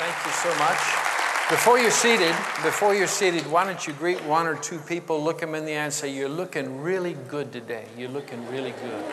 Thank you so much. Before you're seated, why don't you greet one or two people, look them in the eye and say, "You're looking really good today. You're looking really good."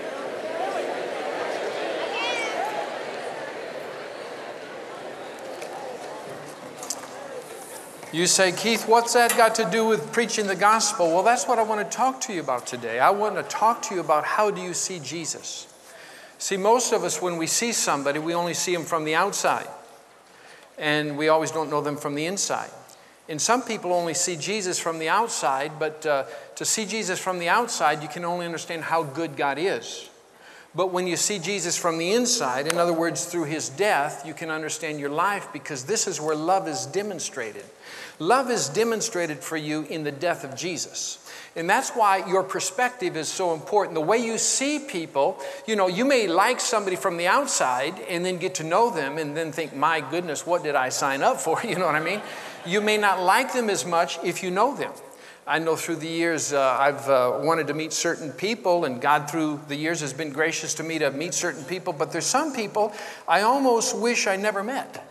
You say, "Keith, what's that got to do with preaching the gospel?" Well, that's what I want to talk to you about today. I want to talk to you about how do you see Jesus. See, most of us, when we see somebody, we only see them from the outside. And we always don't know them from the inside. And some people only see Jesus from the outside, but to see Jesus from the outside, you can only understand how good God is. But when you see Jesus from the inside, in other words, through his death, you can understand your life, because this is where love is demonstrated. Love is demonstrated for you in the death of Jesus. And that's why your perspective is so important. The way you see people, you may like somebody from the outside and then get to know them and then think, "My goodness, what did I sign up for?" You know what I mean? You may not like them as much if you know them. I know through the years I've wanted to meet certain people, and God through the years has been gracious to me to meet certain people, but there's some people I almost wish I never met.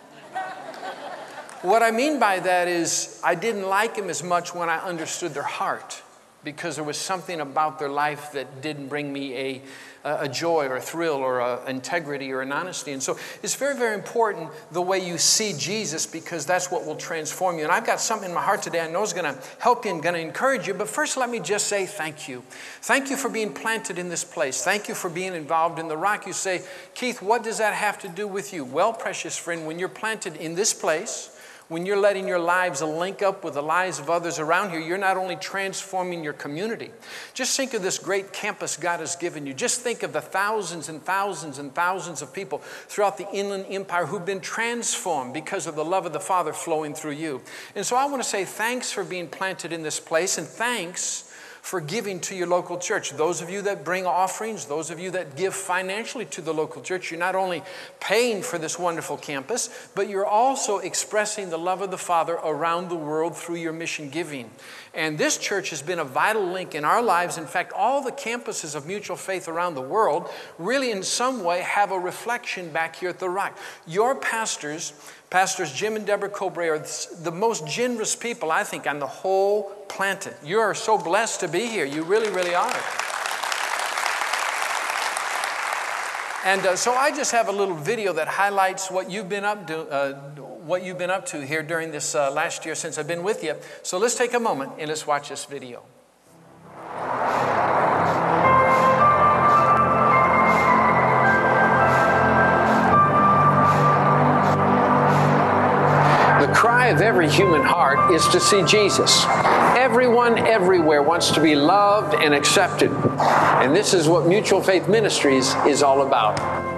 What I mean by that is I didn't like them as much when I understood their heart, because there was something about their life that didn't bring me a joy or a thrill or an integrity or an honesty. And so it's very, very important the way you see Jesus, because that's what will transform you. And I've got something in my heart today I know is going to help you and going to encourage you. But first, let me just say thank you. Thank you for being planted in this place. Thank you for being involved in the Rock. You say, "Keith, what does that have to do with you?" Well, precious friend, when you're planted in this place, when you're letting your lives link up with the lives of others around here, you're not only transforming your community. Just think of this great campus God has given you. Just think of the thousands and thousands and thousands of people throughout the Inland Empire who've been transformed because of the love of the Father flowing through you. And so I want to say thanks for being planted in this place, and thanks for giving to your local church. Those of you that bring offerings, those of you that give financially to the local church, you're not only paying for this wonderful campus, but you're also expressing the love of the Father around the world through your mission giving. And this church has been a vital link in our lives. In fact, all the campuses of Mutual Faith around the world really in some way have a reflection back here at the Rock. Your Pastors Jim and Deborah Cobre, are the most generous people, I think, on the whole planet. You are so blessed to be here. You really, really are. And so I just have a little video that highlights what you've been up to here during this last year since I've been with you. So let's take a moment and let's watch this video. The cry of every human heart is to see Jesus. Everyone, everywhere wants to be loved and accepted. And this is what Mutual Faith Ministries is all about.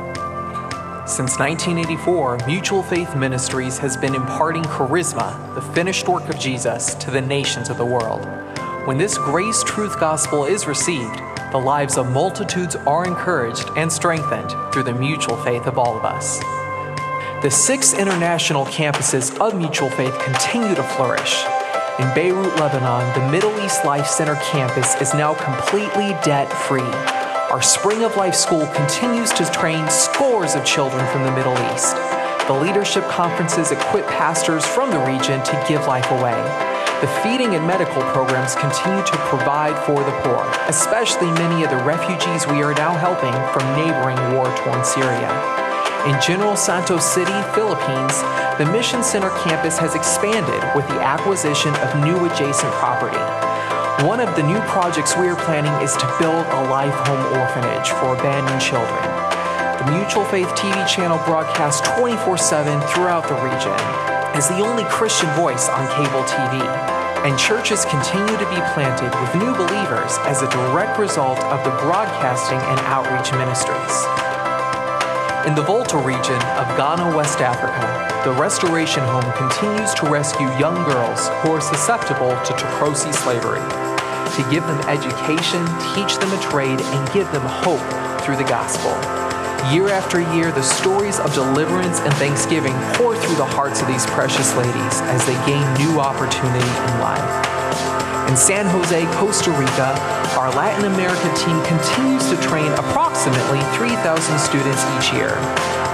Since 1984, Mutual Faith Ministries has been imparting charisma, the finished work of Jesus, to the nations of the world. When this grace truth gospel is received, the lives of multitudes are encouraged and strengthened through the mutual faith of all of us. The 6 international campuses of Mutual Faith continue to flourish. In Beirut, Lebanon, the Middle East Life Center campus is now completely debt-free. Our Spring of Life School continues to train scores of children from the Middle East. The leadership conferences equip pastors from the region to give life away. The feeding and medical programs continue to provide for the poor, especially many of the refugees we are now helping from neighboring war-torn Syria. In General Santos City, Philippines, the Mission Center campus has expanded with the acquisition of new adjacent property. One of the new projects we are planning is to build a life home orphanage for abandoned children. The Mutual Faith TV channel broadcasts 24/7 throughout the region as the only Christian voice on cable TV. And churches continue to be planted with new believers as a direct result of the broadcasting and outreach ministries. In the Volta region of Ghana, West Africa, the Restoration Home continues to rescue young girls who are susceptible to Toprosi slavery, to give them education, teach them a trade, and give them hope through the gospel. Year after year, the stories of deliverance and thanksgiving pour through the hearts of these precious ladies as they gain new opportunity in life. In San Jose, Costa Rica, our Latin America team continues to train approximately 3,000 students each year.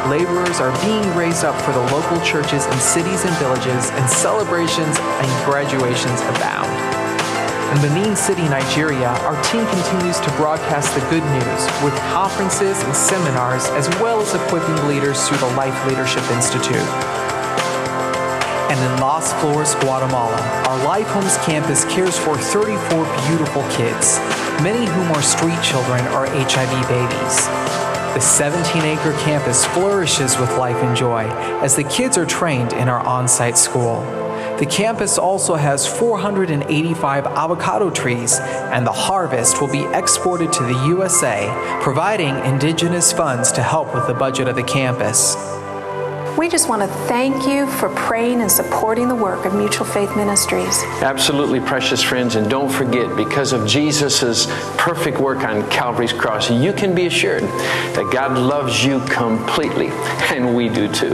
laborers are being raised up for the local churches in cities and villages, and celebrations and graduations abound. In Benin City, Nigeria, our team continues to broadcast the good news with conferences and seminars, as well as equipping leaders through the Life Leadership Institute. And in Las Flores, Guatemala, our Life Homes campus cares for 34 beautiful kids, many whom are street children or HIV babies. The 17-acre campus flourishes with life and joy as the kids are trained in our on-site school. The campus also has 485 avocado trees, and the harvest will be exported to the USA, providing indigenous funds to help with the budget of the campus. We just want to thank you for praying and supporting the work of Mutual Faith Ministries. Absolutely, precious friends, and don't forget, because of Jesus' perfect work on Calvary's cross, you can be assured that God loves you completely, and we do too.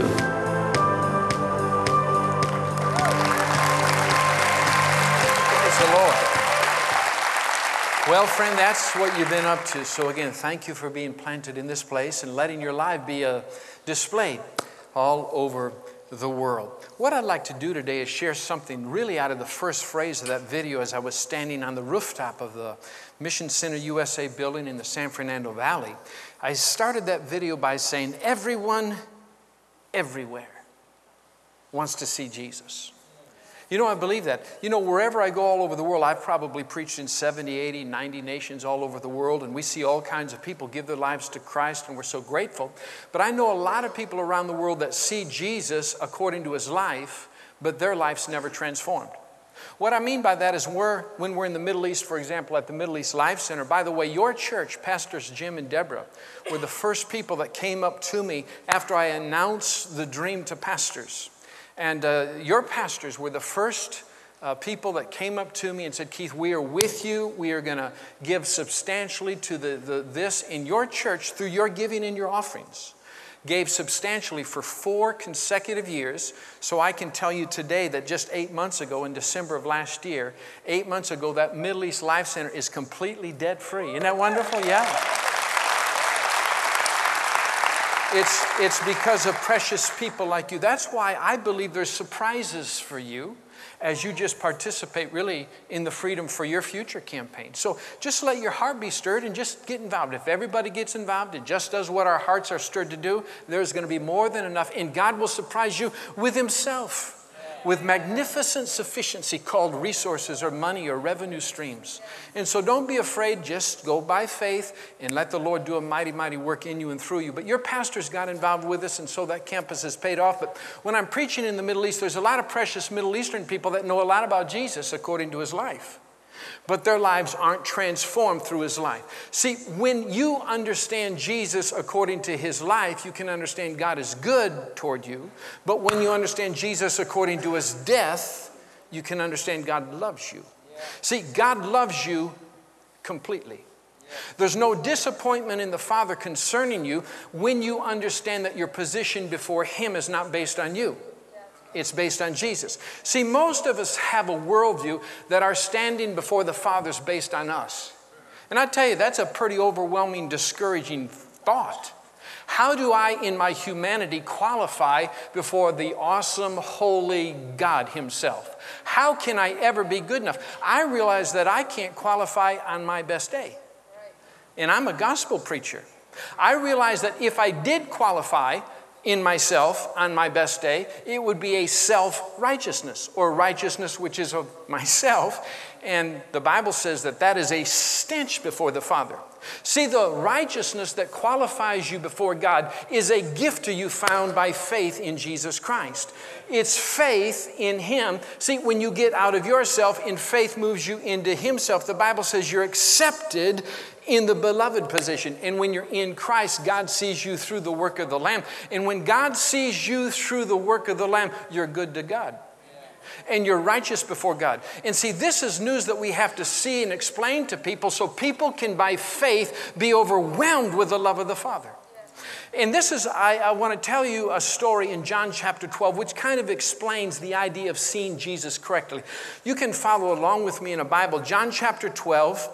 Praise the Lord. Well, friend, that's what you've been up to. So again, thank you for being planted in this place and letting your life be displayed all over the world. What I'd like to do today is share something really out of the first phrase of that video as I was standing on the rooftop of the Mission Center USA building in the San Fernando Valley. I started that video by saying, everyone, everywhere wants to see Jesus. You know, I believe that. You know, wherever I go all over the world, I've probably preached in 70, 80, 90 nations all over the world, and we see all kinds of people give their lives to Christ, and we're so grateful. But I know a lot of people around the world that see Jesus according to his life, but their life's never transformed. What I mean by that is when we're in the Middle East, for example, at the Middle East Life Center, by the way, your church, Pastors Jim and Deborah, were the first people that came up to me after I announced the dream to pastors. And your pastors were the first people that came up to me and said, Keith, we are with you. We are going to give substantially to this in your church through your giving and your offerings. Gave substantially for 4 consecutive years. So I can tell you today that just 8 months ago, in December of last year, 8 months ago, that Middle East Life Center is completely debt-free. Isn't that wonderful? Yeah. It's because of precious people like you. That's why I believe there's surprises for you as you just participate really in the Freedom for Your Future campaign. So just let your heart be stirred and just get involved. If everybody gets involved and just does what our hearts are stirred to do, there's going to be more than enough. And God will surprise you with himself, with magnificent sufficiency called resources or money or revenue streams. And so don't be afraid. Just go by faith and let the Lord do a mighty, mighty work in you and through you. But your pastors got involved with us, and so that campus has paid off. But when I'm preaching in the Middle East, there's a lot of precious Middle Eastern people that know a lot about Jesus according to his life. But their lives aren't transformed through his life. See, when you understand Jesus according to his life, you can understand God is good toward you. But when you understand Jesus according to his death, you can understand God loves you. See, God loves you completely. There's no disappointment in the Father concerning you when you understand that your position before him is not based on you. It's based on Jesus. See, most of us have a worldview that our standing before the Father is based on us. And I tell you, that's a pretty overwhelming, discouraging thought. How do I, in my humanity, qualify before the awesome, holy God himself? How can I ever be good enough? I realize that I can't qualify on my best day. And I'm a gospel preacher. I realize that if I did qualify in myself on my best day, it would be a self-righteousness, or righteousness which is of myself. And the Bible says that that is a stench before the Father. See, the righteousness that qualifies you before God is a gift to you found by faith in Jesus Christ. It's faith in him. See, when you get out of yourself and faith moves you into himself, the Bible says you're accepted in the beloved position. And when you're in Christ, God sees you through the work of the Lamb. And when God sees you through the work of the Lamb, you're good to God. And you're righteous before God. And see, this is news that we have to see and explain to people so people can, by faith, be overwhelmed with the love of the Father. And this is, I want to tell you a story in John chapter 12, which kind of explains the idea of seeing Jesus correctly. You can follow along with me in a Bible. John chapter 12,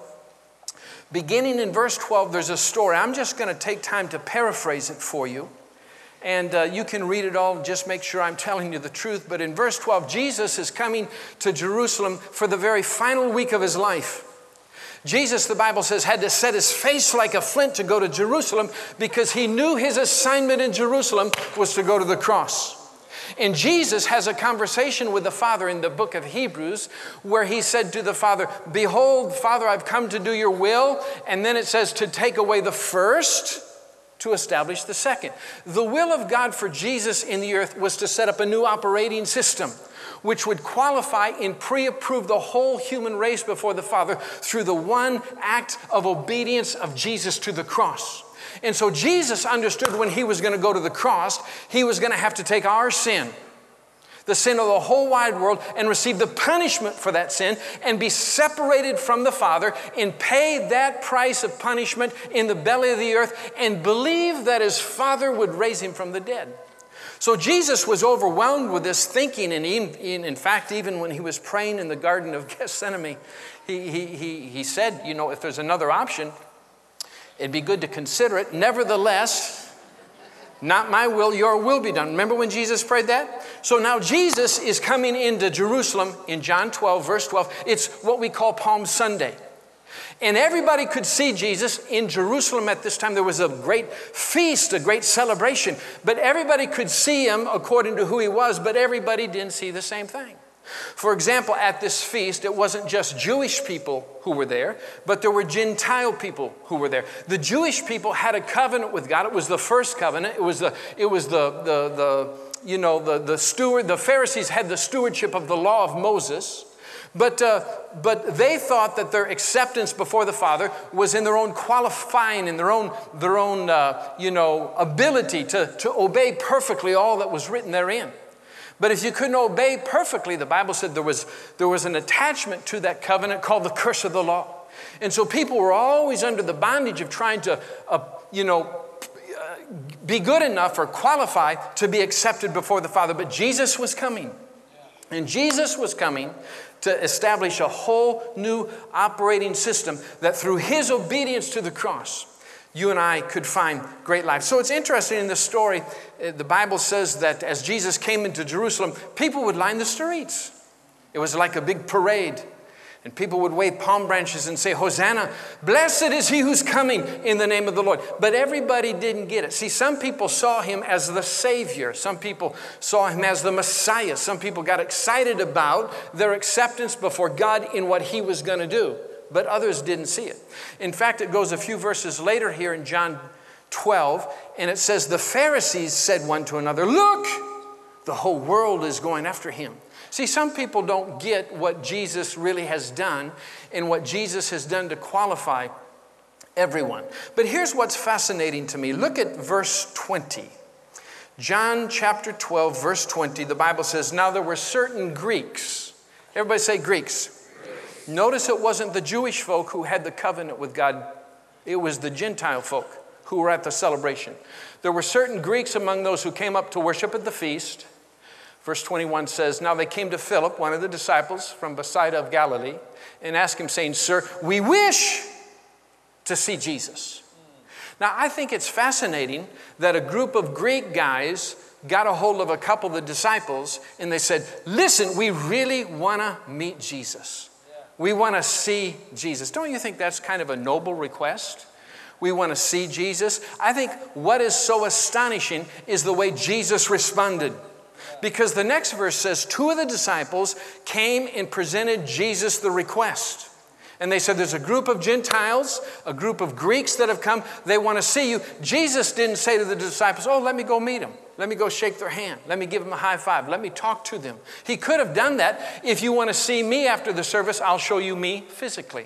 beginning in verse 12, there's a story. I'm just going to take time to paraphrase it for you. And you can read it all, just make sure I'm telling you the truth. But in verse 12, Jesus is coming to Jerusalem for the very final week of his life. Jesus, the Bible says, had to set his face like a flint to go to Jerusalem because he knew his assignment in Jerusalem was to go to the cross. And Jesus has a conversation with the Father in the book of Hebrews where he said to the Father, behold, Father, I've come to do your will. And then it says to take away the first, to establish the second. The will of God for Jesus in the earth was to set up a new operating system which would qualify and pre-approve the whole human race before the Father through the one act of obedience of Jesus to the cross. And so Jesus understood when he was going to go to the cross, he was going to have to take our sin, the sin of the whole wide world, and receive the punishment for that sin and be separated from the Father and pay that price of punishment in the belly of the earth and believe that his Father would raise him from the dead. So Jesus was overwhelmed with this thinking, and in fact, even when he was praying in the Garden of Gethsemane, he said, you know, if there's another option, it'd be good to consider it. Nevertheless, not my will, your will be done. Remember when Jesus prayed that? So now Jesus is coming into Jerusalem in John 12, verse 12. It's what we call Palm Sunday. And everybody could see Jesus in Jerusalem at this time. There was a great feast, a great celebration. But everybody could see him according to who he was, but everybody didn't see the same thing. For example, at this feast, it wasn't just Jewish people who were there, but there were Gentile people who were there. The Jewish people had a covenant with God. It was the first covenant. The Pharisees had the stewardship of the law of Moses. But they thought that their acceptance before the Father was in their own qualifying, in their own ability to obey perfectly all that was written therein. But if you couldn't obey perfectly, the Bible said there was an attachment to that covenant called the curse of the law. And so people were always under the bondage of trying to, be good enough or qualify to be accepted before the Father. But Jesus was coming. And Jesus was coming to establish a whole new operating system that through his obedience to the cross, you and I could find great life. So it's interesting in this story, the Bible says that as Jesus came into Jerusalem, people would line the streets. It was like a big parade. And people would wave palm branches and say, Hosanna, blessed is he who's coming in the name of the Lord. But everybody didn't get it. See, some people saw him as the Savior. Some people saw him as the Messiah. Some people got excited about their acceptance before God in what he was going to do. But others didn't see it. In fact, it goes a few verses later here in John 12, and it says, the Pharisees said one to another, look, the whole world is going after him. See, some people don't get what Jesus really has done and what Jesus has done to qualify everyone. But here's what's fascinating to me. Look at verse 20. John chapter 12, verse 20, the Bible says, now there were certain Greeks. Everybody say Greeks. Notice it wasn't the Jewish folk who had the covenant with God. It was the Gentile folk who were at the celebration. There were certain Greeks among those who came up to worship at the feast. Verse 21 says, now they came to Philip, one of the disciples from Bethsaida of Galilee, and asked him, saying, sir, we wish to see Jesus. Now, I think it's fascinating that a group of Greek guys got a hold of a couple of the disciples, and they said, listen, we really want to meet Jesus. We want to see Jesus. Don't you think that's kind of a noble request? We want to see Jesus. I think what is so astonishing is the way Jesus responded. Because the next verse says, two of the disciples came and presented Jesus the request. And they said, there's a group of Gentiles, a group of Greeks that have come. They want to see you. Jesus didn't say to the disciples, oh, let me go meet them. Let me go shake their hand. Let me give them a high five. Let me talk to them. He could have done that. If you want to see me after the service, I'll show you me physically.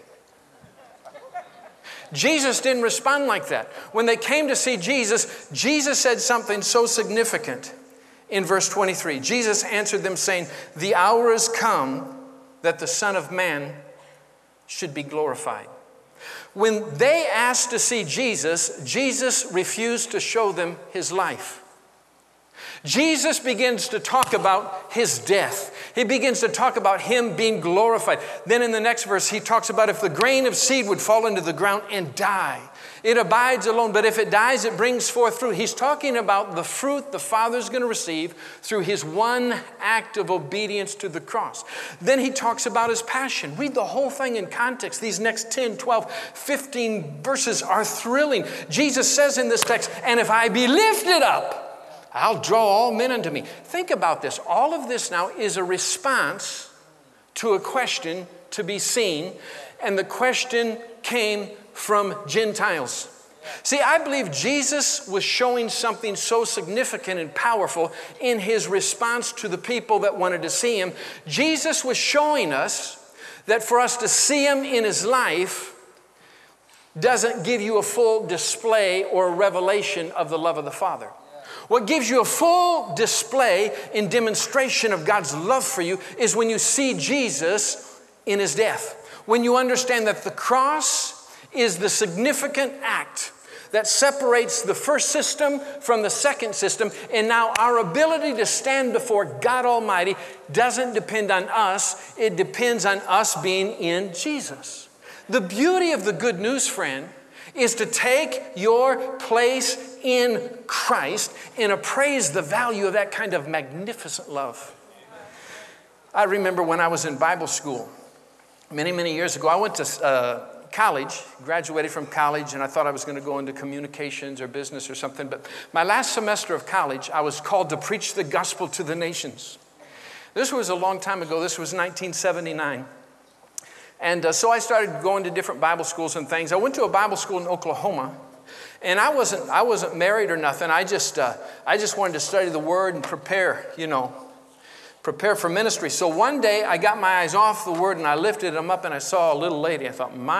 Jesus didn't respond like that. When they came to see Jesus, Jesus said something so significant. In verse 23, Jesus answered them saying, the hour has come that the Son of Man should be glorified. When they asked to see Jesus, Jesus refused to show them his life. Jesus begins to talk about his death. He begins to talk about him being glorified. Then in the next verse, he talks about if the grain of seed would fall into the ground and die, it abides alone. But if it dies, it brings forth fruit. He's talking about the fruit the Father's going to receive through his one act of obedience to the cross. Then he talks about his passion. Read the whole thing in context. These next 10, 12, 15 verses are thrilling. Jesus says in this text, and if I be lifted up, I'll draw all men unto me. Think about this. All of this now is a response to a question to be seen, and the question came from Gentiles. See, I believe Jesus was showing something so significant and powerful in his response to the people that wanted to see him. Jesus was showing us that for us to see him in his life doesn't give you a full display or a revelation of the love of the Father. What gives you a full display and demonstration of God's love for you is when you see Jesus in his death. When you understand that the cross is the significant act that separates the first system from the second system, and now our ability to stand before God Almighty doesn't depend on us, it depends on us being in Jesus. The beauty of the good news, friend, is to take your place in Christ and appraise the value of that kind of magnificent love. I remember when I was in Bible school many, many years ago, I went to college, graduated from college, and I thought I was going to go into communications or business or something. But my last semester of college, I was called to preach the gospel to the nations. This was a long time ago. This was 1979. And so I started going to different Bible schools and things. I went to a Bible school in Oklahoma, and I wasn't married or nothing. I just wanted to study the Word and prepare for ministry. So one day I got my eyes off the Word and I lifted them up and I saw a little lady. I thought, my.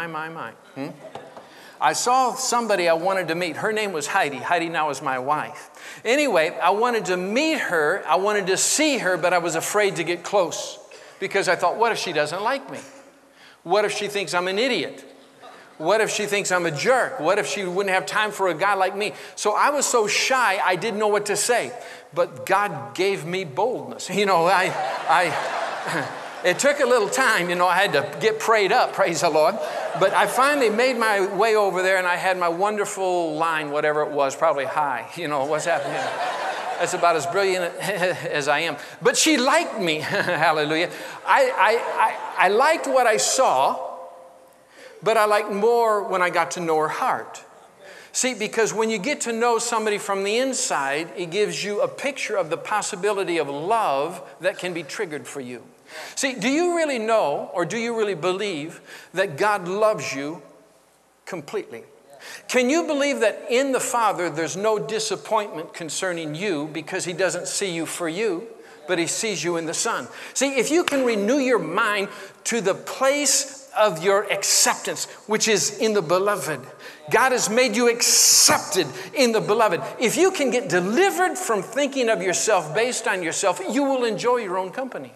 I saw somebody I wanted to meet. Her name was Heidi. Heidi now is my wife. Anyway, I wanted to meet her. I wanted to see her, but I was afraid to get close because I thought, what if she doesn't like me? What if she thinks I'm an idiot? What if she thinks I'm a jerk? What if she wouldn't have time for a guy like me? So I was so shy, I didn't know what to say. But God gave me boldness. It took a little time. I had to get prayed up, praise the Lord. But I finally made my way over there, and I had my wonderful line, whatever it was, probably hi. What's happening? That's about as brilliant as I am. But she liked me, hallelujah. I liked what I saw, but I liked more when I got to know her heart. See, because when you get to know somebody from the inside, it gives you a picture of the possibility of love that can be triggered for you. See, do you really know, or do you really believe that God loves you completely? Can you believe that in the Father there's no disappointment concerning you because he doesn't see you for you, but he sees you in the Son? See, if you can renew your mind to the place of your acceptance, which is in the Beloved. God has made you accepted in the Beloved. If you can get delivered from thinking of yourself based on yourself, you will enjoy your own company.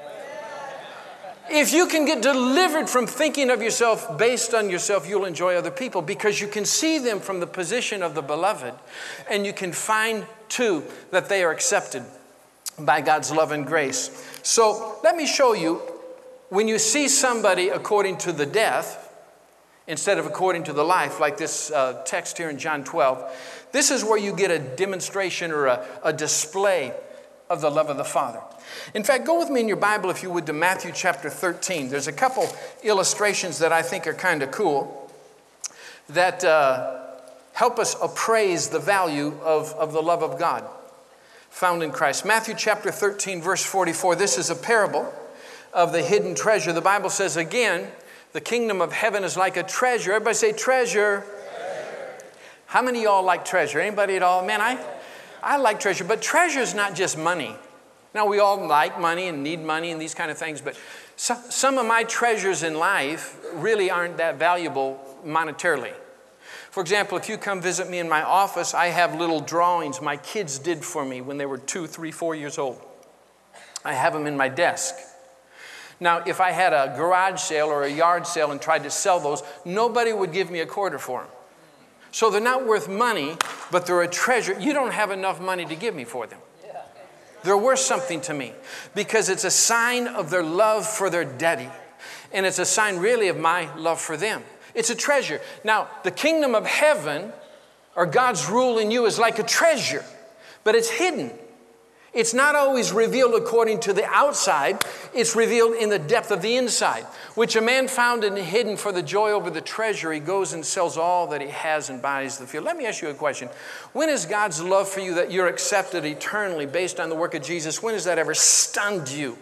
If you can get delivered from thinking of yourself based on yourself, you'll enjoy other people because you can see them from the position of the Beloved, and you can find too that they are accepted by God's love and grace. So let me show you, when you see somebody according to the death instead of according to the life, like this text here in John 12, this is where you get a demonstration or a display of the love of the Father. In fact, go with me in your Bible, if you would, to Matthew chapter 13. There's a couple illustrations that I think are kind of cool that help us appraise the value of the love of God found in Christ. Matthew chapter 13, verse 44. This is a parable of the hidden treasure. The Bible says again, the kingdom of heaven is like a treasure. Everybody say treasure. How many of y'all like treasure? Anybody at all? Man, I like treasure, but treasure is not just money. Now, we all like money and need money and these kind of things, but some of my treasures in life really aren't that valuable monetarily. For example, if you come visit me in my office, I have little drawings my kids did for me when they were 2, 3, 4 years old. I have them in my desk. Now, if I had a garage sale or a yard sale and tried to sell those, nobody would give me a quarter for them. So they're not worth money, but they're a treasure. You don't have enough money to give me for them. They're worth something to me because it's a sign of their love for their daddy. And it's a sign really of my love for them. It's a treasure. Now, the kingdom of heaven, or God's rule in you, is like a treasure, but it's hidden. It's not always revealed according to the outside. It's revealed in the depth of the inside. Which a man found and hidden for the joy over the treasure, he goes and sells all that he has and buys the field. Let me ask you a question. When is God's love for you, that you're accepted eternally based on the work of Jesus, when has that ever stunned you?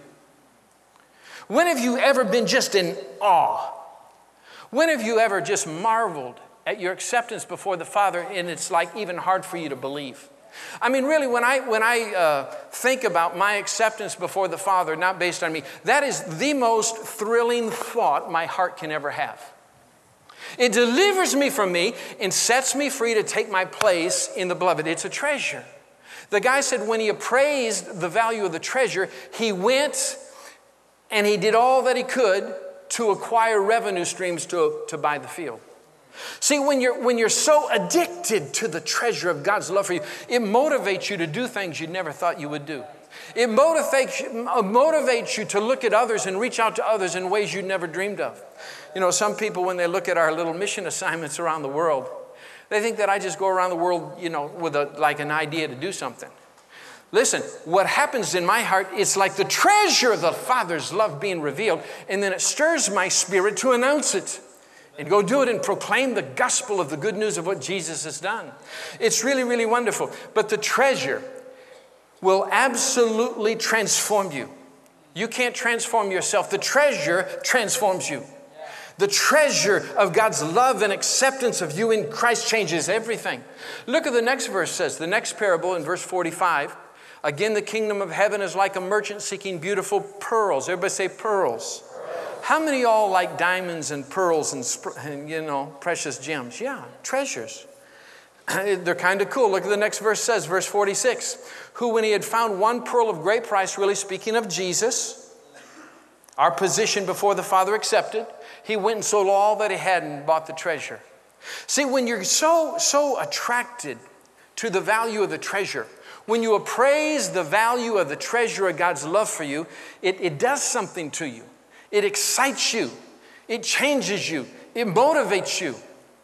When have you ever been just in awe? When have you ever just marveled at your acceptance before the Father, and it's like even hard for you to believe? I mean, really, when I think about my acceptance before the Father, not based on me, that is the most thrilling thought my heart can ever have. It delivers me from me and sets me free to take my place in the beloved. It's a treasure. The guy said when he appraised the value of the treasure, he went and he did all that he could to acquire revenue streams to buy the field. See, when you're so addicted to the treasure of God's love for you, it motivates you to do things you never thought you would do. It motivates you to look at others and reach out to others in ways you never dreamed of. You know, some people, when they look at our little mission assignments around the world, they think that I just go around the world, you know, with like an idea to do something. Listen, what happens in my heart is like the treasure of the Father's love being revealed, and then it stirs my spirit to announce it. And go do it and proclaim the gospel of the good news of what Jesus has done. It's really, really wonderful. But the treasure will absolutely transform you. You can't transform yourself. The treasure transforms you. The treasure of God's love and acceptance of you in Christ changes everything. Look at the next verse says, the next parable in verse 45. Again, the kingdom of heaven is like a merchant seeking beautiful pearls. Everybody say pearls. How many of y'all like diamonds and pearls and, you know, precious gems? Yeah, treasures. They're kind of cool. Look at the next verse says, verse 46. Who, when he had found one pearl of great price, really speaking of Jesus, our position before the Father accepted, he went and sold all that he had and bought the treasure. See, when you're so attracted to the value of the treasure, when you appraise the value of the treasure of God's love for you, it does something to you. It excites you. It changes you. It motivates you.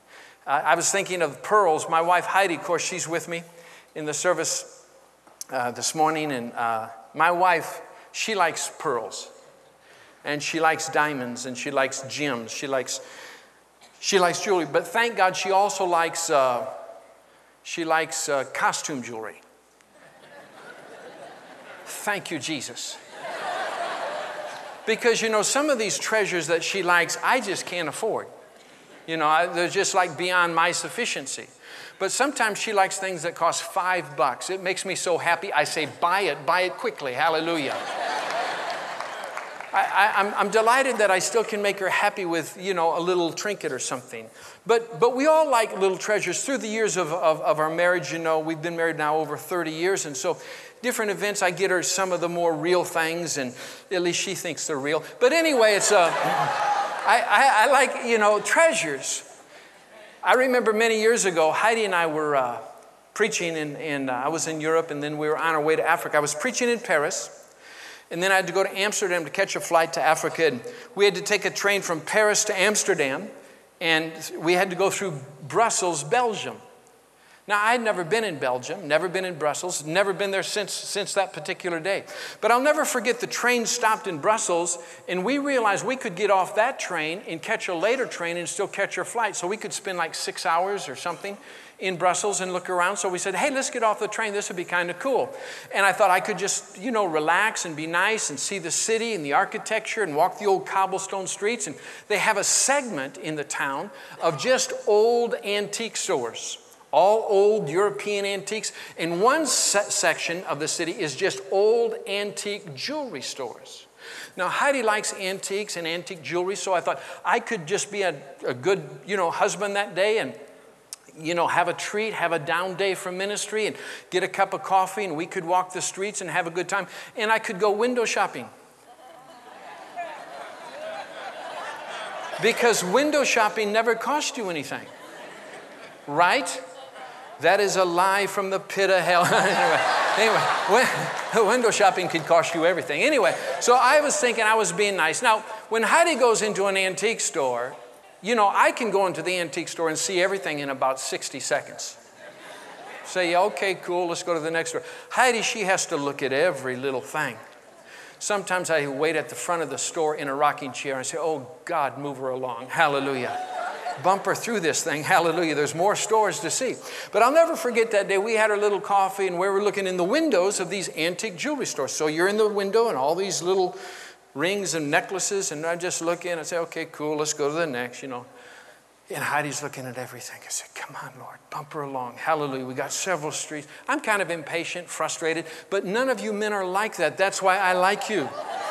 I was thinking of pearls. My wife Heidi, of course, she's with me in the service this morning. And my wife, she likes pearls. And she likes diamonds. And she likes gems. She likes jewelry. But thank God she also likes costume jewelry. Thank you, Jesus. Because, you know, some of these treasures that she likes, I just can't afford. You know, they're just like beyond my sufficiency. But sometimes she likes things that cost $5. It makes me so happy. I say, buy it quickly. Hallelujah. I'm delighted that I still can make her happy with, you know, a little trinket or something. But we all like little treasures. Through the years of our marriage, you know, we've been married now over 30 years. And so different events, I get her some of the more real things, and at least she thinks they're real. But anyway, it's I like, you know, treasures. I remember many years ago, Heidi and I were preaching, and I was in Europe, and then we were on our way to Africa. I was preaching in Paris, and then I had to go to Amsterdam to catch a flight to Africa. And we had to take a train from Paris to Amsterdam, and we had to go through Brussels, Belgium. Now, I had never been in Belgium, never been in Brussels, never been there since that particular day. But I'll never forget the train stopped in Brussels, and we realized we could get off that train and catch a later train and still catch our flight. So we could spend like 6 hours or something in Brussels and look around. So we said, hey, let's get off the train. This would be kind of cool. And I thought I could just, you know, relax and be nice and see the city and the architecture and walk the old cobblestone streets. And they have a segment in the town of just old antique stores. All old European antiques. And one section of the city is just old antique jewelry stores. Now, Heidi likes antiques and antique jewelry, so I thought I could just be a good, you know, husband that day and, you know, have a treat, have a down day from ministry and get a cup of coffee, and we could walk the streets and have a good time. And I could go window shopping. Because window shopping never cost you anything. Right? That is a lie from the pit of hell. Anyway. Anyway, window shopping could cost you everything. Anyway, so I was thinking I was being nice. Now, when Heidi goes into an antique store, you know, I can go into the antique store and see everything in about 60 seconds. Say, okay, cool, let's go to the next store. Heidi, she has to look at every little thing. Sometimes I wait at the front of the store in a rocking chair and I say, oh, God, move her along. Hallelujah. Bump her through this thing. Hallelujah. There's more stores to see. But I'll never forget that day. We had our little coffee and we were looking in the windows of these antique jewelry stores. So you're in the window and all these little rings and necklaces, and I just look in and say, okay, cool, let's go to the next, you know. And Heidi's looking at everything. I said, come on, Lord, bump her along. Hallelujah. We got several streets. I'm kind of impatient, frustrated, but none of you men are like that. That's why I like you.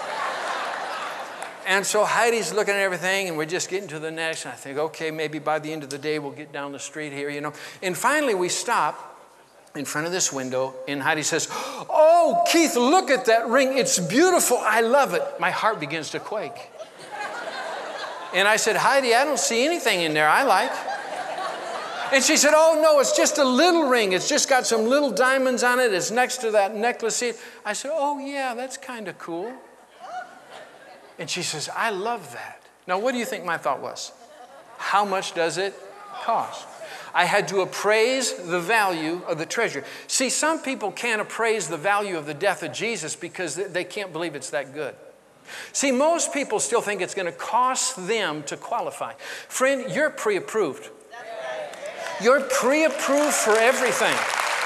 And so Heidi's looking at everything, and we're just getting to the next. And I think, okay, maybe by the end of the day, we'll get down the street here, you know. And finally, we stop in front of this window, and Heidi says, oh, Keith, look at that ring. It's beautiful. I love it. My heart begins to quake. And I said, Heidi, I don't see anything in there I like. And she said, oh, no, it's just a little ring. It's just got some little diamonds on it. It's next to that necklace. I said, oh, yeah, that's kind of cool. And she says, I love that. Now, what do you think my thought was? How much does it cost? I had to appraise the value of the treasure. See, some people can't appraise the value of the death of Jesus because they can't believe it's that good. See, most people still think it's going to cost them to qualify. Friend, you're pre-approved. You're pre-approved for everything.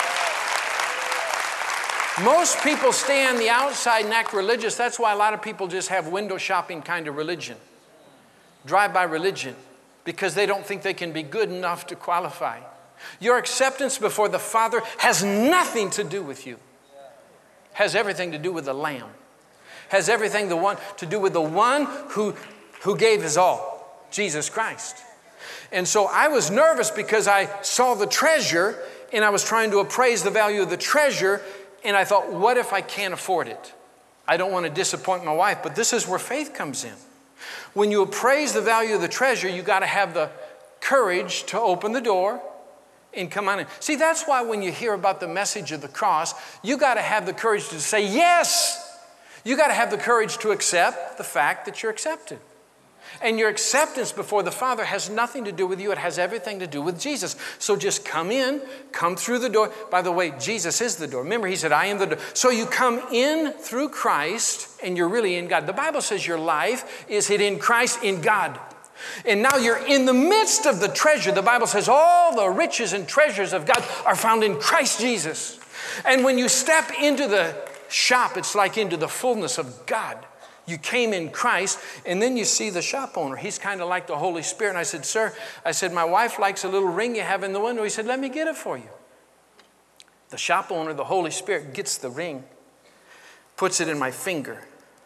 Most people stay on the outside and act religious. That's why a lot of people just have window shopping kind of religion. Drive-by religion. Because they don't think they can be good enough to qualify. Your acceptance before the Father has nothing to do with you. Has everything to do with the Lamb. Has everything to do with the one who gave his all, Jesus Christ. And so I was nervous because I saw the treasure and I was trying to appraise the value of the treasure, and I thought, what if I can't afford it? I don't want to disappoint my wife, but this is where faith comes in. When you appraise the value of the treasure, you got to have the courage to open the door and come on in. See, that's why when you hear about the message of the cross, you got to have the courage to say yes. You got to have the courage to accept the fact that you're accepted. And your acceptance before the Father has nothing to do with you. It has everything to do with Jesus. So just come in, come through the door. By the way, Jesus is the door. Remember, he said, I am the door. So you come in through Christ, and you're really in God. The Bible says your life is hid in Christ, in God. And now you're in the midst of the treasure. The Bible says all the riches and treasures of God are found in Christ Jesus. And when you step into the shop, it's like into the fullness of God. You came in Christ, and then you see the shop owner. He's kind of like the Holy Spirit. And I said, sir, my wife likes a little ring you have in the window. He said, let me get it for you. The shop owner, the Holy Spirit, gets the ring, puts it in my finger.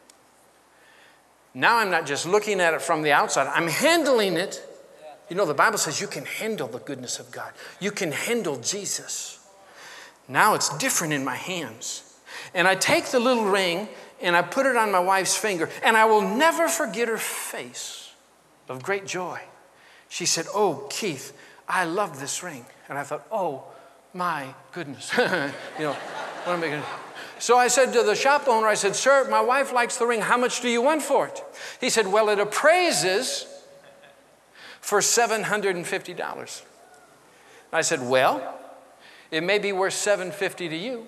Now I'm not just looking at it from the outside. I'm handling it. You know, the Bible says you can handle the goodness of God. You can handle Jesus. Now it's different in my hands. And I take the little ring, and I put it on my wife's finger, and I will never forget her face of great joy. She said, oh, Keith, I love this ring. And I thought, oh, my goodness. You know, what am I going to do? So I said to the shop owner, I said, sir, my wife likes the ring. How much do you want for it? He said, well, it appraises for $750. I said, well, it may be worth $750 to you.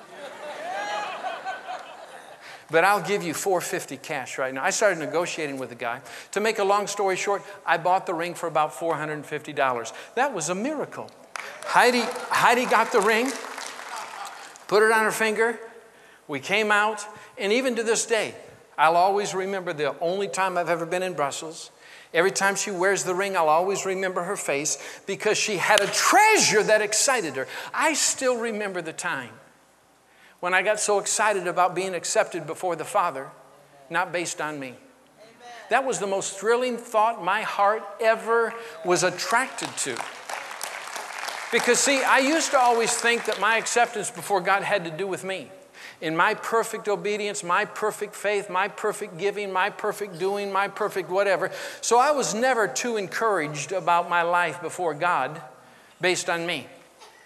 But I'll give you $450 cash right now. I started negotiating with the guy. To make a long story short, I bought the ring for about $450. That was a miracle. Heidi got the ring, put it on her finger. We came out, and even to this day, I'll always remember the only time I've ever been in Brussels. Every time she wears the ring, I'll always remember her face because she had a treasure that excited her. I still remember the time when I got so excited about being accepted before the Father, not based on me. Amen. That was the most thrilling thought my heart ever was attracted to. Because see, I used to always think that my acceptance before God had to do with me. In my perfect obedience, my perfect faith, my perfect giving, my perfect doing, my perfect whatever. So I was never too encouraged about my life before God based on me.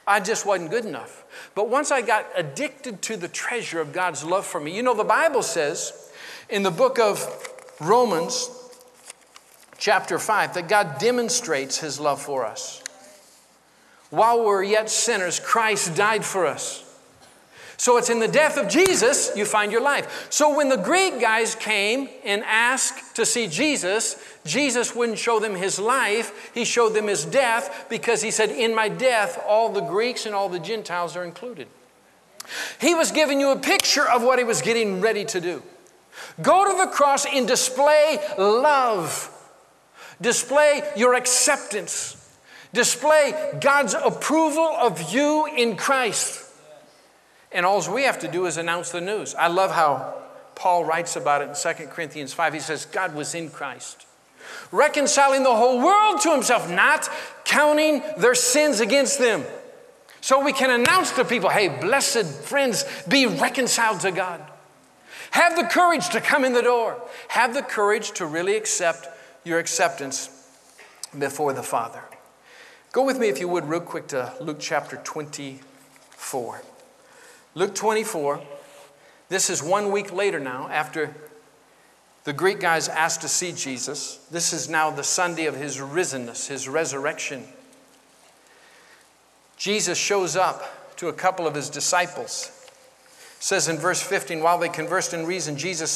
I just wasn't good enough. But once I got addicted to the treasure of God's love for me, you know, the Bible says in the book of Romans, chapter 5, that God demonstrates his love for us. While we're yet sinners, Christ died for us. So it's in the death of Jesus you find your life. So when the Greek guys came and asked to see Jesus, Jesus wouldn't show them his life. He showed them his death because he said, in my death, all the Greeks and all the Gentiles are included. He was giving you a picture of what he was getting ready to do. Go to the cross and display love. Display your acceptance. Display God's approval of you in Christ. And all we have to do is announce the news. I love how Paul writes about it in 2 Corinthians 5. He says, God was in Christ, reconciling the whole world to himself, not counting their sins against them. So we can announce to people, hey, blessed friends, be reconciled to God. Have the courage to come in the door. Have the courage to really accept your acceptance before the Father. Go with me, if you would, real quick to Luke chapter 24. Luke 24, this is 1 week later now after the Greek guys asked to see Jesus. This is now the Sunday of his risenness, his resurrection. Jesus shows up to a couple of his disciples. It says in verse 15, while they conversed in reason, Jesus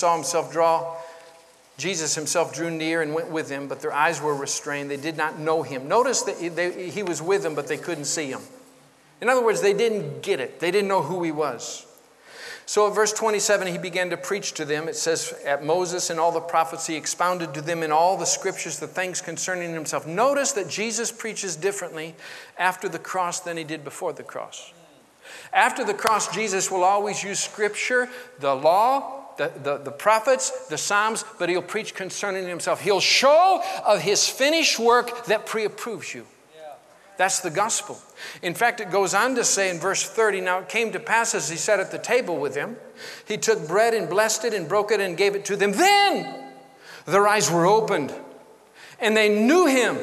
himself drew near and went with them, but their eyes were restrained. They did not know him. Notice that he was with them, but they couldn't see him. In other words, they didn't get it. They didn't know who he was. So at verse 27, he began to preach to them. It says, at Moses and all the prophets, he expounded to them in all the scriptures the things concerning himself. Notice that Jesus preaches differently after the cross than he did before the cross. After the cross, Jesus will always use scripture, the law, the prophets, the Psalms, but he'll preach concerning himself. He'll show of his finished work that pre-approves you. That's the gospel. In fact, it goes on to say in verse 30, now it came to pass as he sat at the table with them, he took bread and blessed it and broke it and gave it to them. Then their eyes were opened and they knew him,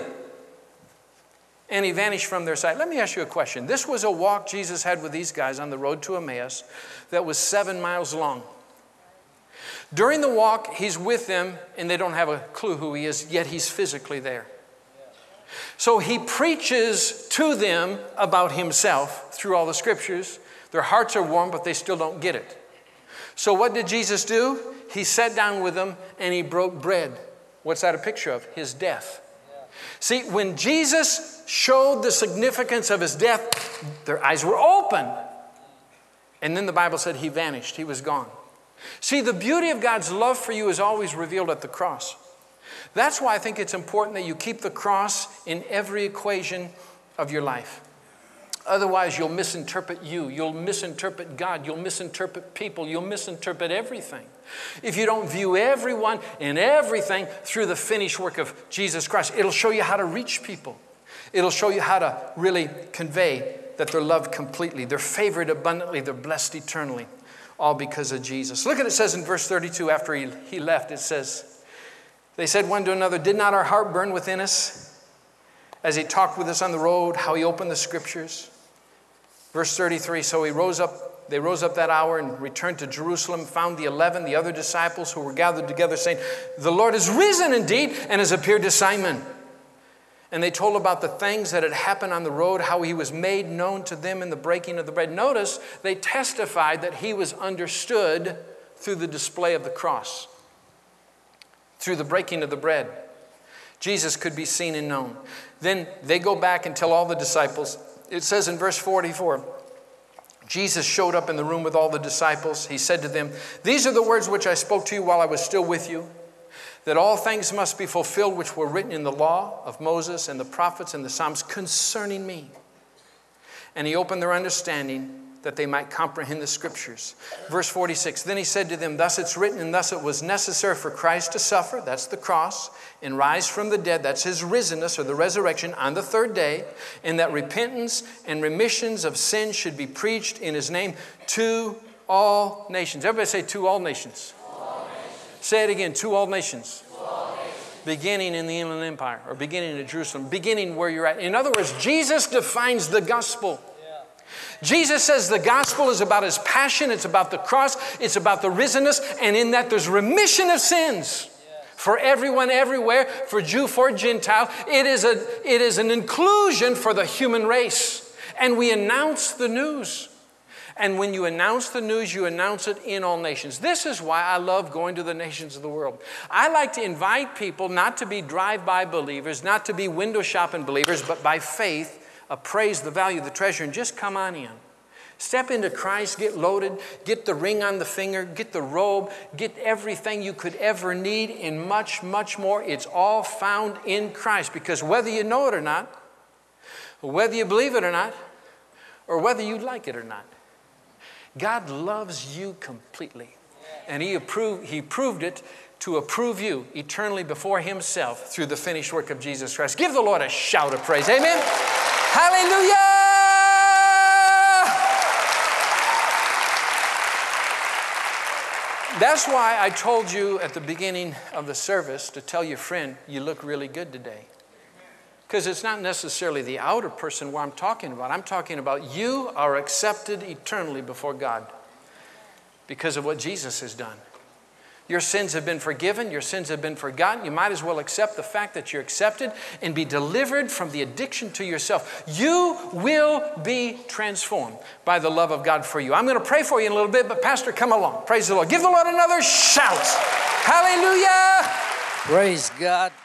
and he vanished from their sight. Let me ask you a question. This was a walk Jesus had with these guys on the road to Emmaus that was 7 miles long. During the walk, he's with them and they don't have a clue who he is, yet he's physically there. So he preaches to them about himself through all the scriptures. Their hearts are warm, but they still don't get it. So what did Jesus do? He sat down with them and he broke bread. What's that a picture of? His death. See, when Jesus showed the significance of his death, their eyes were open. And then the Bible said he vanished. He was gone. See, the beauty of God's love for you is always revealed at the cross. That's why I think it's important that you keep the cross in every equation of your life. Otherwise, you'll misinterpret you. You'll misinterpret God. You'll misinterpret people. You'll misinterpret everything. If you don't view everyone and everything through the finished work of Jesus Christ, it'll show you how to reach people. It'll show you how to really convey that they're loved completely. They're favored abundantly. They're blessed eternally. All because of Jesus. Look at it says in verse 32 after he left, it says, they said one to another, did not our heart burn within us as he talked with us on the road, how he opened the scriptures? Verse 33, so they rose up that hour and returned to Jerusalem, found the 11, the other disciples who were gathered together, saying, the Lord is risen indeed and has appeared to Simon. And they told about the things that had happened on the road, how he was made known to them in the breaking of the bread. Notice, they testified that he was understood through the display of the cross. Through the breaking of the bread, Jesus could be seen and known. Then they go back and tell all the disciples. It says in verse 44, Jesus showed up in the room with all the disciples. He said to them, these are the words which I spoke to you while I was still with you, that all things must be fulfilled which were written in the law of Moses and the prophets and the Psalms concerning me. And he opened their understanding that they might comprehend the scriptures. Verse 46, then he said to them, thus it's written, and thus it was necessary for Christ to suffer, that's the cross, and rise from the dead, that's his risenness or the resurrection, on the third day, and that repentance and remissions of sins should be preached in his name to all nations. Everybody say, to all nations. All nations. Say it again, to all nations. To all nations. Beginning in the Inland Empire, or beginning at Jerusalem, beginning where you're at. In other words, Jesus defines the gospel. Jesus says the gospel is about his passion, it's about the cross, it's about the risenness, and in that there's remission of sins for everyone, everywhere, for Jew, for Gentile. It is an inclusion for the human race. And we announce the news. And when you announce the news, you announce it in all nations. This is why I love going to the nations of the world. I like to invite people not to be drive-by believers, not to be window shopping believers, but by faith, appraise the value of the treasure and just come on in. Step into Christ, get loaded, get the ring on the finger, get the robe, get everything you could ever need and much, much more. It's all found in Christ, because whether you know it or not, whether you believe it or not, or whether you like it or not, God loves you completely. And He proved it to approve you eternally before Himself through the finished work of Jesus Christ. Give the Lord a shout of praise. Amen. Hallelujah. That's why I told you at the beginning of the service to tell your friend, you look really good today. Because it's not necessarily the outer person where I'm talking about. I'm talking about you are accepted eternally before God because of what Jesus has done. Your sins have been forgiven. Your sins have been forgotten. You might as well accept the fact that you're accepted and be delivered from the addiction to yourself. You will be transformed by the love of God for you. I'm going to pray for you in a little bit, but Pastor, come along. Praise the Lord. Give the Lord another shout. Hallelujah. Praise God.